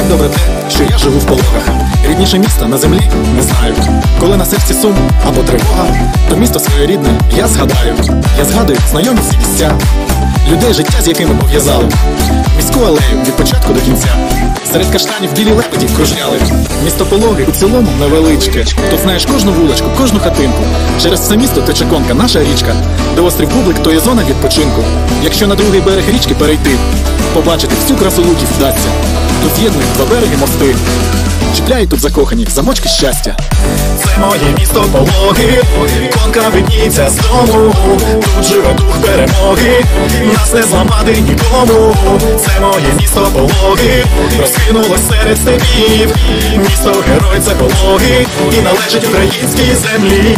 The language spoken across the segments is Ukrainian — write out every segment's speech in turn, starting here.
добре те, що я живу в Пологах. Рідніше міста на землі не знаю. Коли на серці сум або тривога, то місто своє рідне я згадаю. Я згадую знайомі всі місця, людей, життя з якими пов'язали. Міську алею від початку до кінця. Серед каштанів білі лебеді кружляли. Місто Пологи у цілому невеличке. Тут знаєш кожну вуличку, кожну хатинку. Через все місто тече конка, наша річка. Де острів Бублик, то є зона відпочинку. Якщо на другий берег річки перейти, побачити всю красу луків вдасться. Тут з'єднують два береги мости. Чіпляють тут закохані замочки щастя. Це моє місто Пологи, конка видніється з дому. Тут живе дух перемоги, нас не зламати нікому. Це моє місто Пологи, розкинулось серед степів. Місто герой це Пологи, і належить українській землі.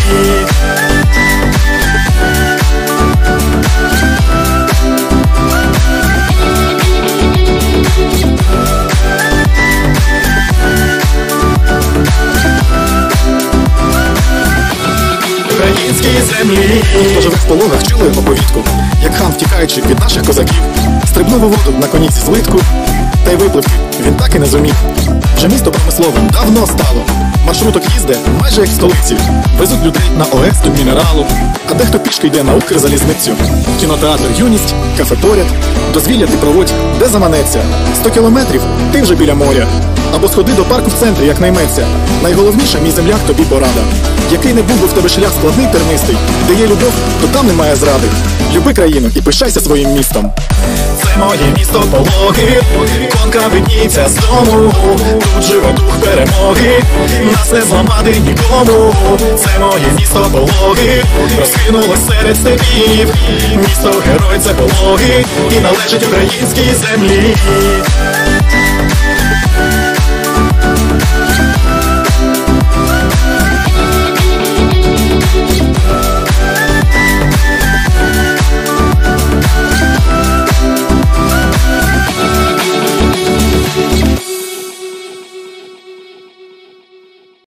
Землі. Хто живе в Пологах, чули оповідку, як хан, втікаючи від наших козаків, стрибнув у воду на коні зі злитку, та й випливти він так і не зумів. Вже місто промисловим давно стало, маршруток їзде майже як в столиці. Везуть людей на ОЕС до мінералу, а дехто пішки йде на Укрзалізницю. Кінотеатр «Юність», кафе поряд, дозвілля ти проводь, де заманеться. 100 кілометрів – ти вже біля моря. Або сходи до парку в центрі, як найметься. Найголовніше, мій земляк, тобі порада. Який не був би в тебе шлях складний, тернистий, де є любов, то там немає зради. Люби країну і пишайся своїм містом. Це моє місто Пологи, конка видніється з дому. Тут живе дух перемоги, нас не зламати нікому. Це моє місто Пологи, розкинулось серед степів. Місто герой це Пологи, і належить українській землі.